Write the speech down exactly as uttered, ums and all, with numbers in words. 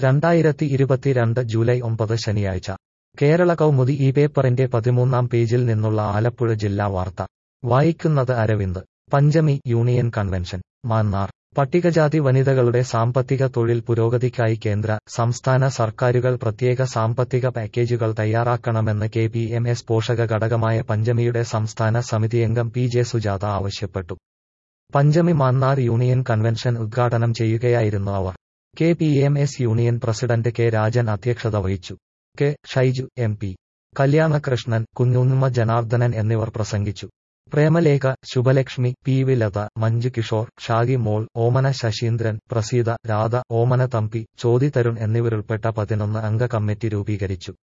രണ്ടായിരത്തി ഇരുപത്തിരണ്ട് ജൂലൈ ഒമ്പത് ശനിയാഴ്ച കേരള കൗമുദി ഈ പേപ്പറിന്റെ പതിമൂന്നാം പേജിൽ നിന്നുള്ള ആലപ്പുഴ ജില്ലാ വാർത്ത വായിക്കുന്നത് അരവിന്ദ്. Panchami union convention Mannar. പട്ടികജാതി വനിതകളുടെ സാമ്പത്തിക തൊഴിൽ പുരോഗതിക്കായി കേന്ദ്ര, സംസ്ഥാന സർക്കാരുകൾ പ്രത്യേക സാമ്പത്തിക പാക്കേജുകൾ തയ്യാറാക്കണമെന്ന് കെ പി എം എസ് പോഷക ഘടകമായ പഞ്ചമിയുടെ സംസ്ഥാന സമിതിയംഗം പി ജെ സുജാത ആവശ്യപ്പെട്ടു. പഞ്ചമി മാന്നാർ യൂണിയൻ കൺവെൻഷൻ ഉദ്ഘാടനം ചെയ്യുകയായിരുന്നു അവർ. K P M S union president K Rajan അധ്യക്ഷത വഹിച്ചു. K Shaiju M P, Kalyanakrishnan, Kunjunna Janardhanan എന്നിവർ പ്രസംഗിച്ചു. പ്രേമലേഖ, ശുഭലക്ഷ്മി, പി വി ലത, മഞ്ജു കിഷോർ, ഷാഗി മോൾ, ഓമന ശശീന്ദ്രൻ, പ്രസീത, രാധ, ഓമന തമ്പി, ചോതി തരുൺ എന്നിവരുൾപ്പെട്ട പതിനൊന്ന് അംഗ കമ്മിറ്റി രൂപീകരിച്ചു.